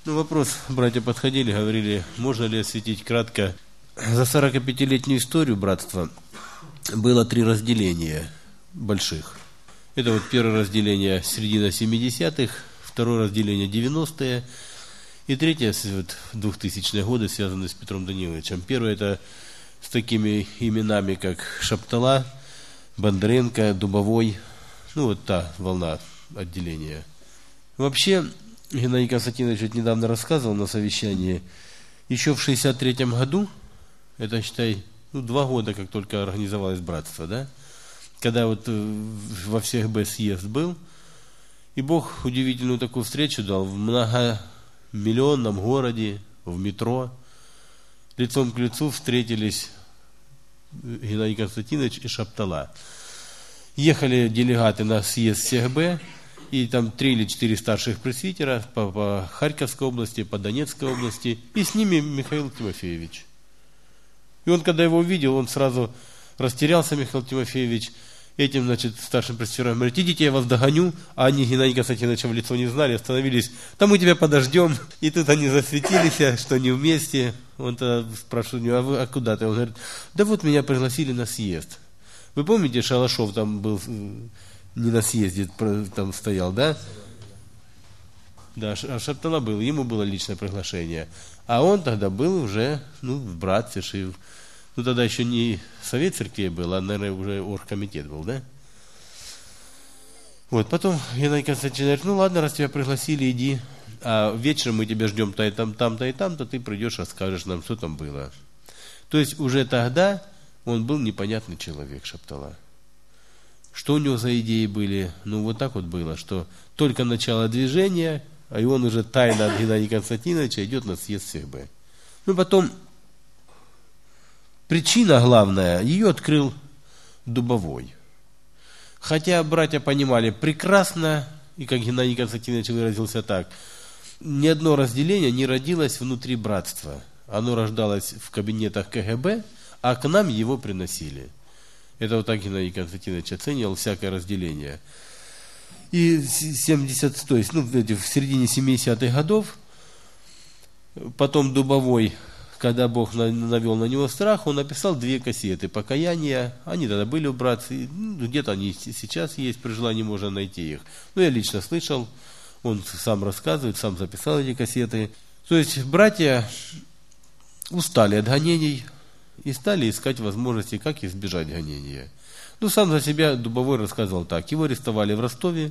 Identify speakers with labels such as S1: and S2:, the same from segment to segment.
S1: Вопрос, братья подходили, говорили, можно ли осветить кратко. За 45-летнюю историю братства было 3 разделения больших. Это вот первое разделение середина 70-х, второе разделение 90-е, и третье, 2000-е годы, связанное с Петром Даниловичем. Первое это с такими именами, как Шаптала, Бондаренко, Дубовой, та волна отделения. Вообще, Геннадий Константинович недавно рассказывал на совещании, еще в 63-м году, это, считай, 2 года, как только организовалось братство, да, когда во всех съезд был, и Бог удивительную такую встречу дал в многомиллионном городе, в метро, лицом к лицу встретились Геннадий Константинович и Шаптала. Ехали делегаты на съезд СЕХБ, и там 3 или 4 старших пресвитера по Харьковской области, по Донецкой области, и с ними Михаил Тимофеевич. И он, когда его увидел, он сразу растерялся, Михаил Тимофеевич, этим, старшим пресвитерам говорит, идите, я вас догоню, а они Геннадия Константиновича в лицо не знали, остановились, там мы тебя подождем, и тут они засветились, что они вместе. Он тогда спрашивает, а куда ты? Он говорит, да вот меня пригласили на съезд. Вы помните, Шалашов там был, не на съезде, там стоял, да? Да, Шаптала был, ему было личное приглашение. А он тогда был уже, в братстве, тогда еще не Совет Церквей был, а, наверное, уже оргкомитет был, да? Потом Геннадий Константинович говорит, ладно, раз тебя пригласили, иди, а вечером мы тебя ждем там-то и там-то, ты придешь, расскажешь нам, что там было. То есть уже тогда он был непонятный человек, Шаптала. Что у него за идеи были? Вот так вот было, что только начало движения, а и он уже тайно от Геннадия Константиновича идет на съезд СЕХБ. Потом причина главная, ее открыл Дубовой. Хотя братья понимали прекрасно, и как Геннадий Константинович выразился так, ни одно разделение не родилось внутри братства. Оно рождалось в кабинетах КГБ, а к нам его приносили. Это вот так Геннадий Константинович оценивал всякое разделение. И в середине 70-х годов, потом Дубовой, когда Бог навел на него страх, он написал 2 кассеты «Покаяние». Они тогда были у братцев, где-то они сейчас есть, при желании можно найти их. Я лично слышал, он сам рассказывает, сам записал эти кассеты. То есть братья устали от гонений и стали искать возможности, как избежать гонения. Сам за себя Дубовой рассказывал так. Его арестовали в Ростове,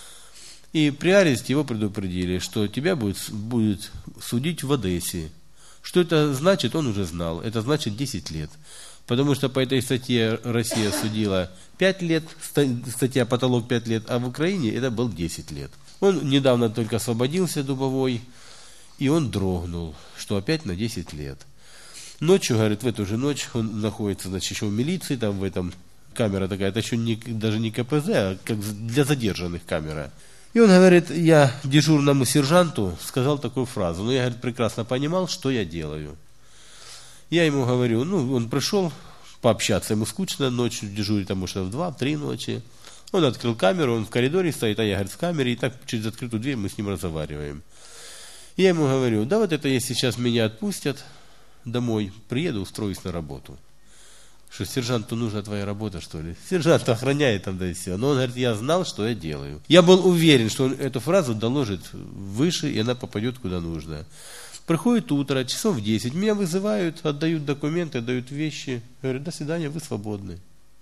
S1: и при аресте его предупредили, что тебя будет судить в Одессе. Что это значит, он уже знал. Это значит 10 лет. Потому что по этой статье Россия судила 5 лет, статья «Потолок» 5 лет, а в Украине это был 10 лет. Он недавно только освободился, Дубовой, и он дрогнул, что опять на 10 лет. Ночью, говорит, в эту же ночь он находится, еще в милиции, там в этом камера такая, это еще даже не КПЗ, а как для задержанных камера. И он говорит, я дежурному сержанту сказал такую фразу, но я, говорит, прекрасно понимал, что я делаю. Я ему говорю, он пришел пообщаться, ему скучно ночью дежурить, там, может, в 2-3 ночи. Он открыл камеру, он в коридоре стоит, а я, говорит, в камере, и так через открытую дверь мы с ним разговариваем. И я ему говорю, да вот это если сейчас меня отпустят домой, приеду, устроюсь на работу. Что сержанту нужна твоя работа, что ли? Сержант охраняет там, да и все. Но он говорит, я знал, что я делаю. Я был уверен, что он эту фразу доложит выше, и она попадет куда нужно. Приходит утро, часов в 10, меня вызывают, отдают документы, отдают вещи. Говорят, до свидания, вы свободны.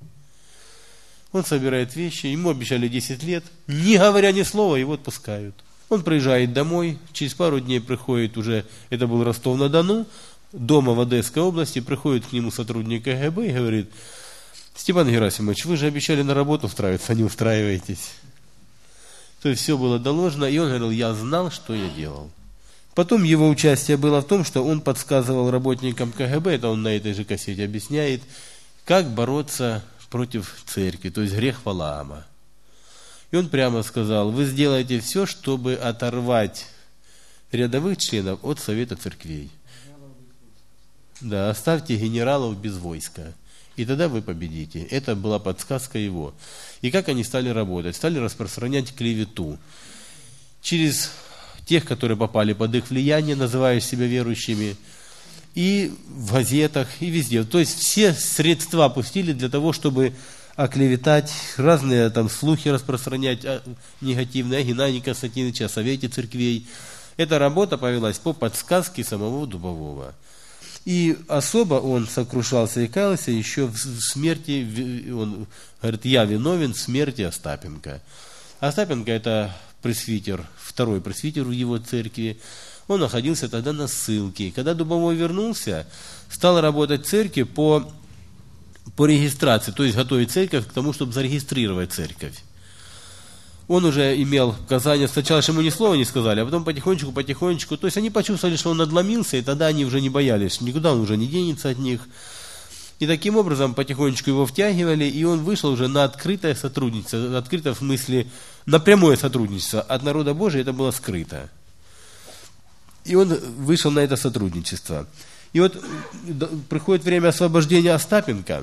S1: Он собирает вещи, ему обещали 10 лет, не говоря ни слова, его отпускают. Он приезжает домой, через пару дней приходит уже, это был Ростов-на-Дону, дома в Одесской области, приходит к нему сотрудник КГБ и говорит, Степан Герасимович, вы же обещали на работу устраиваться, не устраиваетесь. То есть все было доложено, и он говорил, я знал, что я делал. Потом его участие было в том, что он подсказывал работникам КГБ, это он на этой же кассете объясняет, как бороться против церкви, то есть грех Валаама. И он прямо сказал, вы сделаете все, чтобы оторвать рядовых членов от Совета Церквей. Да, оставьте генералов без войска, и тогда вы победите. Это была подсказка его. И как они стали работать? Стали распространять клевету. Через тех, которые попали под их влияние, называя себя верующими, и в газетах, и везде. То есть все средства пустили для того, чтобы оклеветать, разные там слухи распространять негативные о Геннадии Константиновиче, о совете церквей. Эта работа повелась по подсказке самого Дубового. И особо он сокрушался и каялся еще в смерти, он говорит, я виновен в смерти Остапенко. Остапенко это пресвитер, второй пресвитер в его церкви. Он находился тогда на ссылке. Когда Дубовой вернулся, стал работать в церкви по регистрации, то есть готовить церковь к тому, чтобы зарегистрировать церковь. Он уже имел показания, сначала ему ни слова не сказали, а потом потихонечку, то есть они почувствовали, что он надломился, и тогда они уже не боялись, никуда он уже не денется от них. И таким образом потихонечку его втягивали, и он вышел уже на открытое сотрудничество, открытое в смысле, на прямое сотрудничество. От народа Божия это было скрыто. И он вышел на это сотрудничество. И вот приходит время освобождения Остапенко,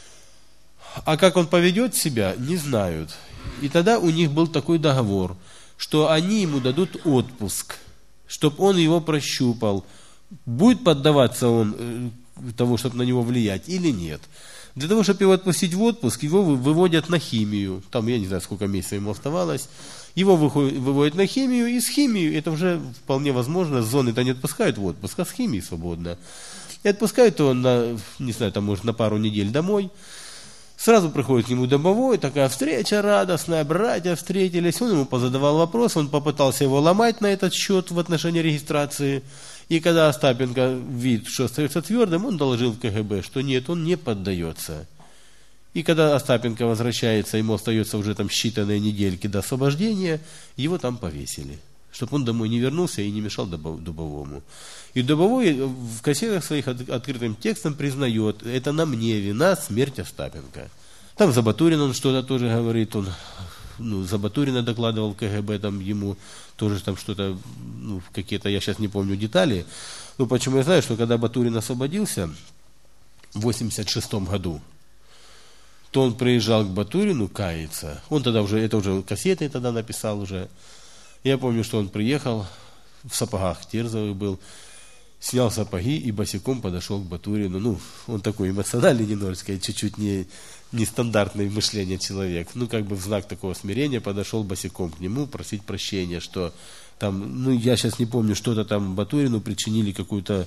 S1: а как он поведет себя, не знают. И тогда у них был такой договор, что они ему дадут отпуск, чтобы он его прощупал, будет поддаваться он того, чтобы на него влиять, или нет. Для того, чтобы его отпустить в отпуск, его выводят на химию. Там, я не знаю, сколько месяцев ему оставалось. Его выводят на химию, и с химией, это уже вполне возможно, с зоны-то не отпускают в отпуск, а с химией свободно. И отпускают его на, не знаю, там, может, на пару недель домой. Сразу приходит к нему Дубовой, такая встреча радостная, братья встретились, он ему позадавал вопрос, он попытался его ломать на этот счет в отношении регистрации. И когда Остапенко видит, что остается твердым, он доложил в КГБ, что нет, он не поддается. И когда Остапенко возвращается, ему остается уже там считанные недельки до освобождения, его там повесили, чтобы он домой не вернулся и не мешал Дубовому. И Дубовой в кассетах своих открытым текстом признает, это на мне вина смерть Остапенко. Там за Батурина он что-то тоже говорит, он за Батурина докладывал КГБ, там ему тоже там что-то, какие-то, я сейчас не помню детали. Почему я знаю, что когда Батурин освободился в 1986 году, то он приезжал к Батурину каяться. Он тогда уже, это уже кассеты тогда написал уже. Я помню, что он приехал, в сапогах терзовых был, снял сапоги и босиком подошел к Батурину. Он такой эмоциональный немножечко, чуть-чуть нестандартное мышление человек. Как бы в знак такого смирения подошел босиком к нему просить прощения, что там, я сейчас не помню, что-то там Батурину причинили какую-то,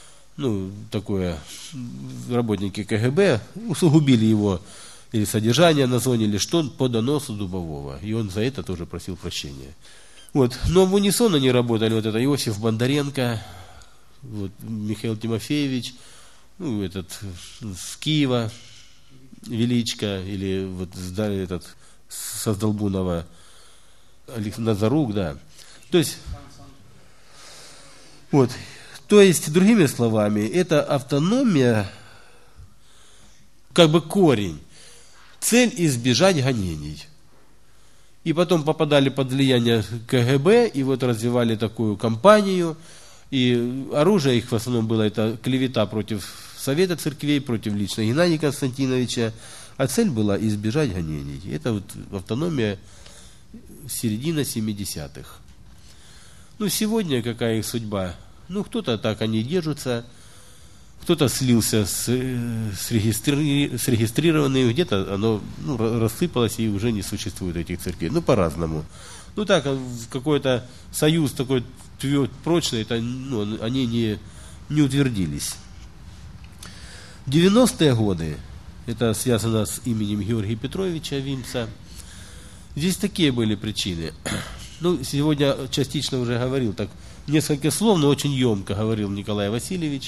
S1: такое, работники КГБ усугубили его или содержание на зоне, или что, по доносу Дубового. И он за это тоже просил прощения. Но в унисон они работали, это Иосиф Бондаренко, Михаил Тимофеевич, этот с Киева, Величко, или этот со Сдолбунова, Назарук, да. То есть, другими словами, это автономия, как бы корень, цель избежать гонений. И потом попадали под влияние КГБ, и развивали такую кампанию, и оружие их в основном было это клевета против Совета церквей, против лично Геннадия Константиновича, а цель была избежать гонений. Это автономия середина 70-х. Сегодня какая их судьба? Кто-то так они держатся, кто-то слился с регистрированными, где-то оно рассыпалось и уже не существует этих церквей. По-разному. Так, какой-то союз такой прочный, это, они не утвердились. 90-е годы, это связано с именем Георгия Петровича Винца, здесь такие были причины. Сегодня частично уже говорил, так несколько слов, но очень емко говорил Николай Васильевич.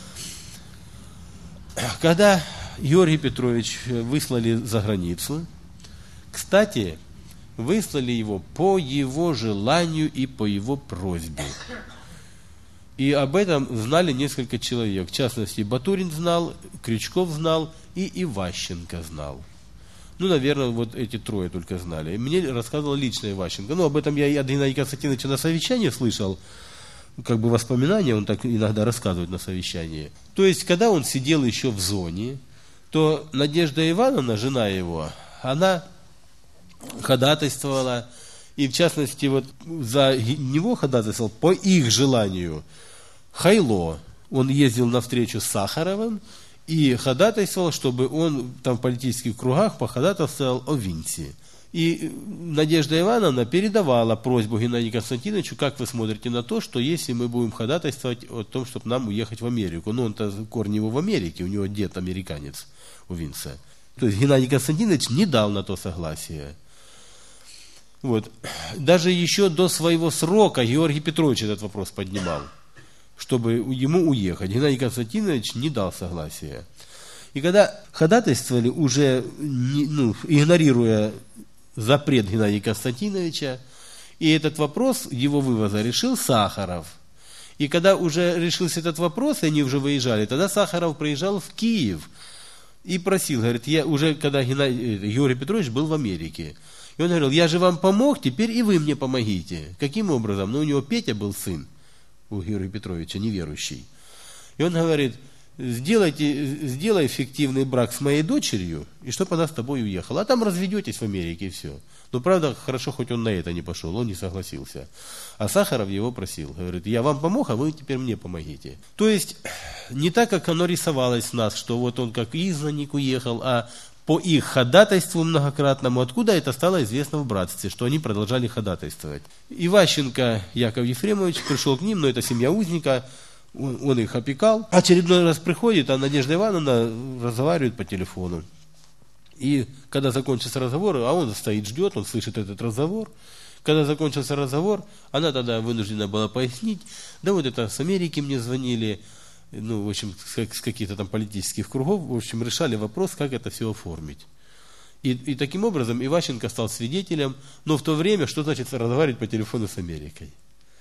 S1: Когда Георгий Петрович выслали за границу, кстати, выслали его по его желанию и по его просьбе. И об этом знали несколько человек. В частности, Батурин знал, Крючков знал и Иващенко знал. Наверное, эти трое только знали. И мне рассказывал лично Иващенко. Об этом я и от Геннадия Константиновича на совещании слышал. Как бы воспоминания, он так иногда рассказывает на совещании. То есть, когда он сидел еще в зоне, то Надежда Ивановна, жена его, она ходатайствовала И в частности, вот за него ходатайствовал по их желанию Хайло. Он ездил на встречу с Сахаровым и ходатайствовал, чтобы он там в политических кругах походатайствовал о Винце. И Надежда Ивановна передавала просьбу Геннадию Константиновичу, как вы смотрите на то, что если мы будем ходатайствовать о том, чтобы нам уехать в Америку. Ну, он-то корни его в Америке, у него дед американец у Винца. То есть Геннадий Константинович не дал на то согласия. Вот. Даже еще до своего срока Георгий Петрович этот вопрос поднимал, чтобы ему уехать. Геннадий Константинович не дал согласия. И когда ходатайствовали, уже игнорируя запрет Геннадия Константиновича, и этот вопрос его вывоза решил Сахаров. И когда уже решился этот вопрос, и они уже выезжали, тогда Сахаров приезжал в Киев и просил, говорит, я уже, когда Георгий Петрович был в Америке, и он говорил, я же вам помог, теперь и вы мне помогите. Каким образом? Ну, у него Петя был сын, у Георгия Петровича, неверующий. И он говорит, сделай фиктивный брак с моей дочерью, и чтобы она с тобой уехала. А там разведетесь в Америке, и все. Но правда, хорошо, хоть он на это не пошел, он не согласился. А Сахаров его просил, говорит, я вам помог, а вы теперь мне помогите. То есть, не так, как оно рисовалось в нас, что вот он как изгнанник уехал, а по их ходатайству многократному, откуда это стало известно в братстве, что они продолжали ходатайствовать. Иващенко Яков Ефремович пришел к ним, но это семья узника, он их опекал. Очередной раз приходит, а Надежда Ивановна разговаривает по телефону. И когда закончился разговор, а он стоит, ждет, он слышит этот разговор. Когда закончился разговор, она тогда вынуждена была пояснить, да вот это с Америки мне звонили, ну, в общем, с каких-то там политических кругов, в общем, решали вопрос, как это все оформить. И таким образом Иващенко стал свидетелем, но в то время, что значит разговаривать по телефону с Америкой?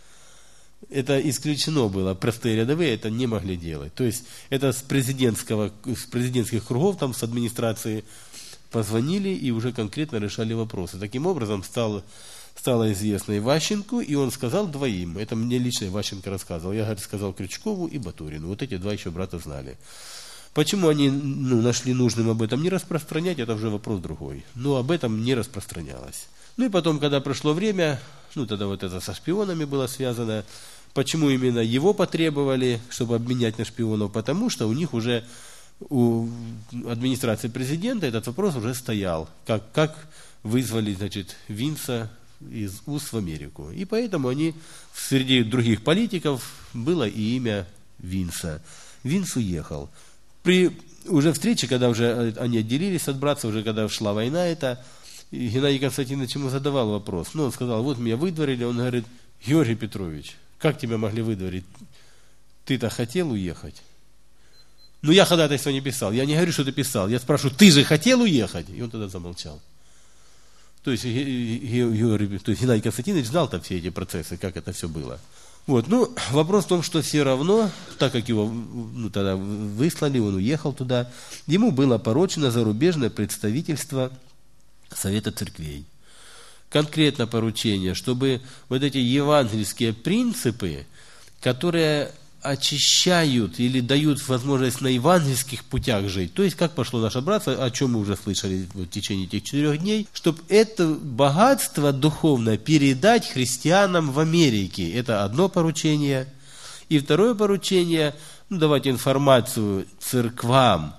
S1: Это исключено было, простые рядовые это не могли делать. То есть это с президентских кругов, там с администрации позвонили и уже конкретно решали вопросы. Таким образом стало известно Иващенку, и он сказал двоим, это мне лично Иващенко рассказывал, я, говорит, сказал Крючкову и Батурину, вот эти два еще брата знали. Почему они нашли нужным об этом не распространять, это уже вопрос другой, но об этом не распространялось. Ну и потом, когда прошло время, тогда вот это со шпионами было связано, почему именно его потребовали, чтобы обменять на шпионов, потому что у них уже, у администрации президента этот вопрос уже стоял, как вызвали, значит, Винца из УС в Америку. И поэтому они, среди других политиков, было и имя Винца. Винц уехал. При уже встрече, когда уже они отделились от братца, уже когда шла война эта, Геннадий Константинович ему задавал вопрос. Он сказал, вот меня выдворили, он говорит, Георгий Петрович, как тебя могли выдворить? Ты-то хотел уехать? Ну, я ходатайство не писал. Я не говорю, что ты писал. Я спрашиваю, ты же хотел уехать? И он тогда замолчал. То есть Геннадий Константинович знал-то все эти процессы, как это все было. Вот, вопрос в том, что все равно, так как его тогда выслали, он уехал туда, ему было поручено зарубежное представительство Совета Церквей. Конкретно поручение, чтобы вот эти евангельские принципы, которые очищают или дают возможность на евангельских путях жить, то есть как пошло наше братство, о чем мы уже слышали в течение этих 4 дней, чтобы это богатство духовное передать христианам в Америке. Это одно поручение. И второе поручение, давать информацию церквам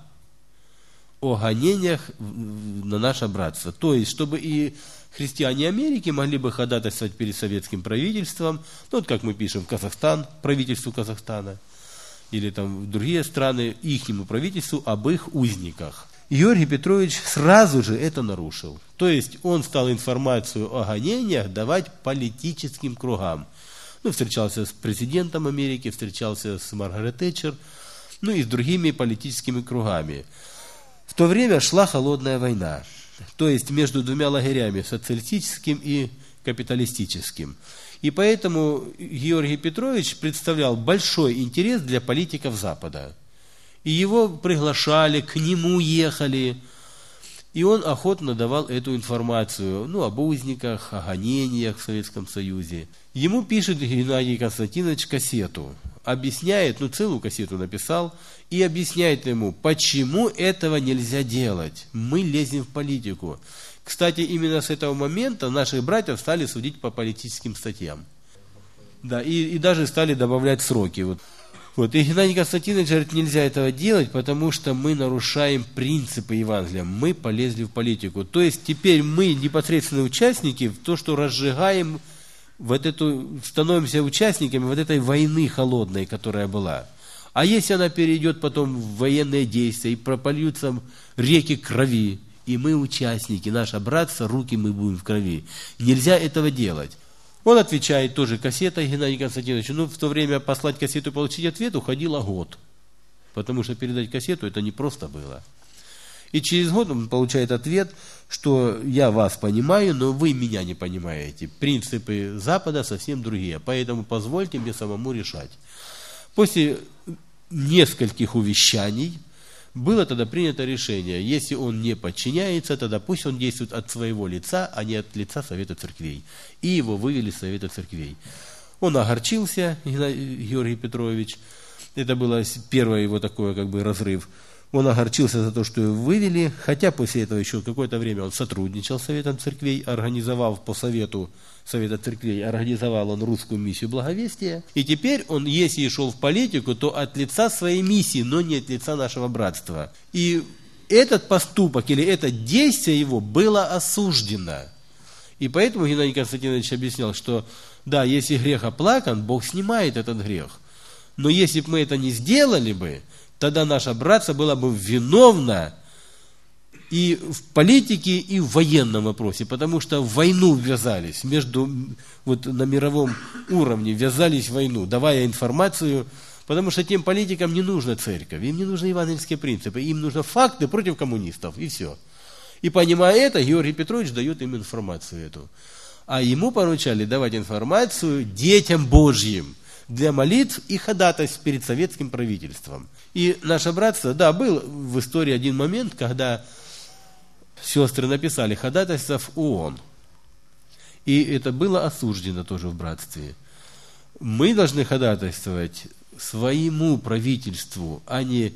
S1: о гонениях на наше братство. То есть, чтобы и христиане Америки могли бы ходатайствовать перед советским правительством, вот как мы пишем в Казахстан, правительству Казахстана, или там в другие страны, ихнему правительству об их узниках. Георгий Петрович сразу же это нарушил. То есть, он стал информацию о гонениях давать политическим кругам. Встречался с президентом Америки, встречался с Маргарет Тэтчер, и с другими политическими кругами. В то время шла холодная война, то есть между двумя лагерями, социалистическим и капиталистическим. И поэтому Георгий Петрович представлял большой интерес для политиков Запада. И его приглашали, к нему ехали, и он охотно давал эту информацию, об узниках, о гонениях в Советском Союзе. Ему пишет Геннадий Константинович кассету, объясняет, целую кассету написал, и объясняет ему, почему этого нельзя делать. Мы лезем в политику. Кстати, именно с этого момента наших братьев стали судить по политическим статьям. Да, и даже стали добавлять сроки. Вот. И Геннадий Константинович говорит, нельзя этого делать, потому что мы нарушаем принципы Евангелия, мы полезли в политику. То есть теперь мы непосредственные участники в то, что разжигаем становимся участниками вот этой войны холодной, которая была. А если она перейдет потом в военные действия и пропольются реки крови, и мы участники, наше братство, руки мы будем в крови. Нельзя этого делать. Он отвечает тоже кассетой Геннадию Константиновичу. В то время послать кассету и получить ответ уходило год. Потому что передать кассету это не просто было. И через год он получает ответ, что я вас понимаю, но вы меня не понимаете. Принципы Запада совсем другие, поэтому позвольте мне самому решать. После нескольких увещаний было тогда принято решение, если он не подчиняется, тогда пусть он действует от своего лица, а не от лица Совета Церквей. И его вывели из Совета Церквей. Он огорчился, Георгий Петрович, это было первый его такой разрыв. Он огорчился за то, что его вывели, хотя после этого еще какое-то время он сотрудничал с Советом Церквей, организовал по совету Совета Церквей, организовал он русскую миссию благовестия. И теперь он, если и шел в политику, то от лица своей миссии, но не от лица нашего братства. И этот поступок или это действие его было осуждено. И поэтому Геннадий Константинович объяснял, что да, если грех оплакан, Бог снимает этот грех. Но если бы мы это не сделали бы, тогда наше братство было бы виновно и в политике, и в военном вопросе, потому что в войну ввязались, на мировом уровне ввязались в войну, давая информацию, потому что тем политикам не нужна церковь, им не нужны евангельские принципы, им нужны факты против коммунистов, и все. И понимая это, Георгий Петрович дает им информацию эту. А ему поручали давать информацию детям Божьим, для молитв и ходатайств перед советским правительством. И наше братство, да, был в истории один момент, когда сестры написали ходатайство в ООН. И это было осуждено тоже в братстве. Мы должны ходатайствовать своему правительству, а не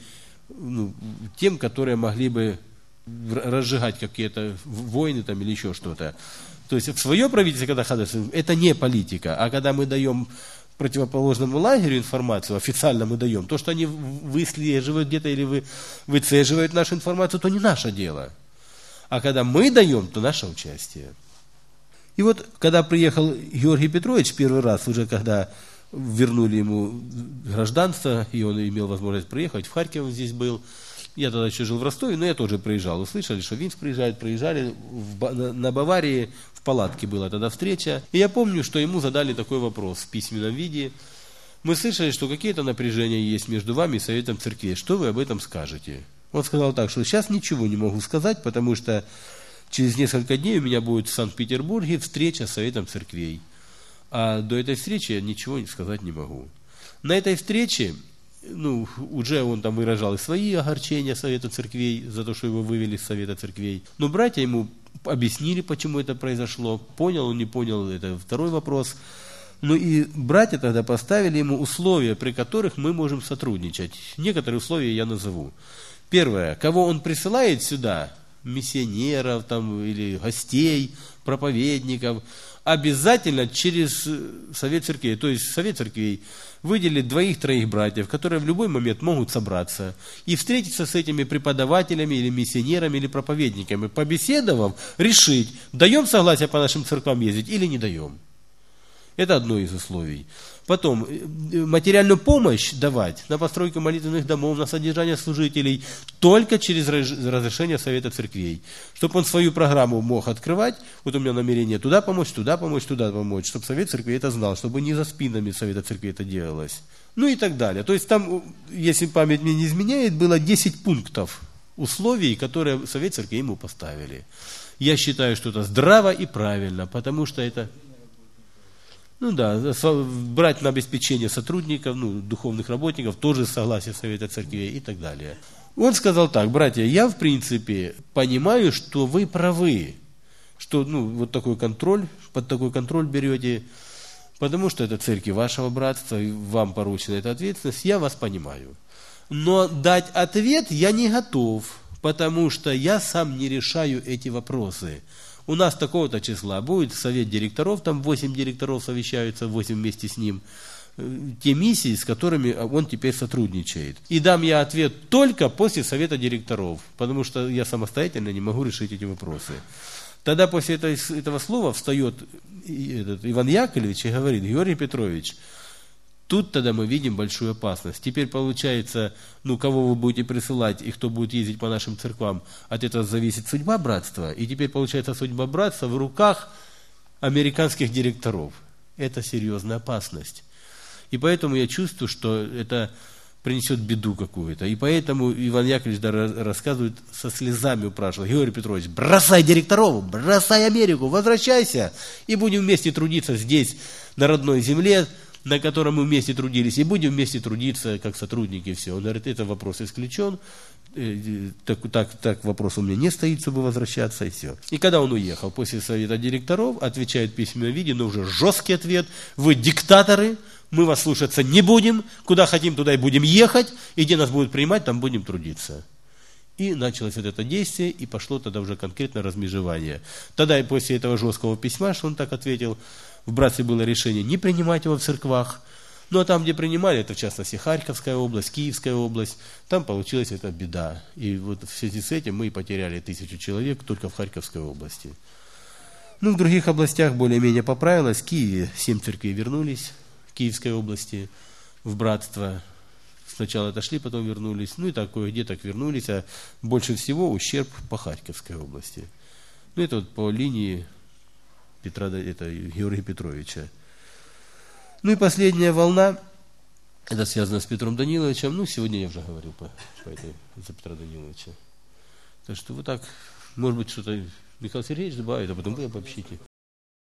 S1: тем, которые могли бы разжигать какие-то войны или еще что-то. То есть в свое правительство, когда ходатайствуем, это не политика, а когда мы даем противоположному лагерю информацию, официально мы даем, то, что они выслеживают где-то или выцеживают нашу информацию, то не наше дело. А когда мы даем, то наше участие. И вот, когда приехал Георгий Петрович первый раз, уже когда вернули ему гражданство, и он имел возможность приехать, в Харьков он здесь был, я тогда еще жил в Ростове, но я тоже приезжал. Услышали, что Винск приезжали на Баварии, в палатке была тогда встреча. И я помню, что ему задали такой вопрос в письменном виде. Мы слышали, что какие-то напряжения есть между вами и Советом Церквей. Что вы об этом скажете? Он сказал так, что сейчас ничего не могу сказать, потому что через несколько дней у меня будет в Санкт-Петербурге встреча с Советом Церквей. А до этой встречи я ничего сказать не могу. На этой встрече уже он там выражал и свои огорчения Совета Церквей за то, что его вывели из Совета Церквей. Но братья ему объяснили, почему это произошло. Понял он, не понял, это второй вопрос. Ну и братья тогда поставили ему условия, при которых мы можем сотрудничать. Некоторые условия я назову. Первое, кого он присылает сюда, миссионеров или гостей, проповедников, обязательно через Совет Церквей. То есть Совет Церквей выделит 2-3 братьев, которые в любой момент могут собраться и встретиться с этими преподавателями или миссионерами или проповедниками, побеседовав, решить, даем согласие по нашим церквам ездить или не даем. Это одно из условий. Потом, материальную помощь давать на постройку молитвенных домов, на содержание служителей только через разрешение Совета Церквей. Чтобы он свою программу мог открывать, вот у меня намерение туда помочь, туда помочь, туда помочь, чтобы Совет Церквей это знал, чтобы не за спинами Совета Церквей это делалось. Ну и так далее. То есть там, если память мне не изменяет, было 10 пунктов условий, которые Совет Церквей ему поставили. Я считаю, что это здраво и правильно, потому что это... брать на обеспечение сотрудников, духовных работников, тоже согласие Совета Церквей и так далее. Он сказал так: братья, я в принципе понимаю, что вы правы, что вот такой контроль, под такой контроль берете, потому что это церкви вашего братства, и вам поручена эта ответственность, я вас понимаю. Но дать ответ я не готов, потому что я сам не решаю эти вопросы. У нас такого-то числа будет совет директоров, там 8 директоров совещаются, 8 вместе с ним, те миссии, с которыми он теперь сотрудничает. И дам я ответ только после совета директоров, потому что я самостоятельно не могу решить эти вопросы. Тогда после этого слова встает Иван Яковлевич и говорит: Георгий Петрович, тут тогда мы видим большую опасность. Теперь получается, кого вы будете присылать и кто будет ездить по нашим церквам, от этого зависит судьба братства. И теперь получается судьба братства в руках американских директоров. Это серьезная опасность. И поэтому я чувствую, что это принесет беду какую-то. И поэтому Иван Яковлевич рассказывает, со слезами упрашивал: Георгий Петрович, бросай директоров, бросай Америку, возвращайся, и будем вместе трудиться здесь, на родной земле, на котором мы вместе трудились, и будем вместе трудиться как сотрудники. Все. Он говорит, это вопрос исключен, так вопрос у меня не стоит, чтобы возвращаться, и все. И когда он уехал после совета директоров, отвечает в письменном виде, но уже жесткий ответ: вы диктаторы, мы вас слушаться не будем, куда хотим, туда и будем ехать, и где нас будут принимать, там будем трудиться. И началось вот это действие, и пошло тогда уже конкретно размежевание. Тогда и после этого жесткого письма, что он так ответил, в братстве было решение не принимать его в церквах. Ну а там, где принимали, это в частности Харьковская область, Киевская область, там получилась эта беда. И вот в связи с этим мы потеряли 1000 человек только в Харьковской области. В других областях более-менее поправилось. В Киеве 7 церквей вернулись, в Киевской области, в братство. Сначала отошли, потом вернулись. И так кое-где так вернулись. А больше всего ущерб по Харьковской области. Это вот по линии Георгия Петровича. И последняя волна, это связано с Петром Даниловичем. Сегодня я уже говорил за Петра Даниловича. Так что вот так, может быть, что-то Михаил Сергеевич добавит, а потом вы обобщите.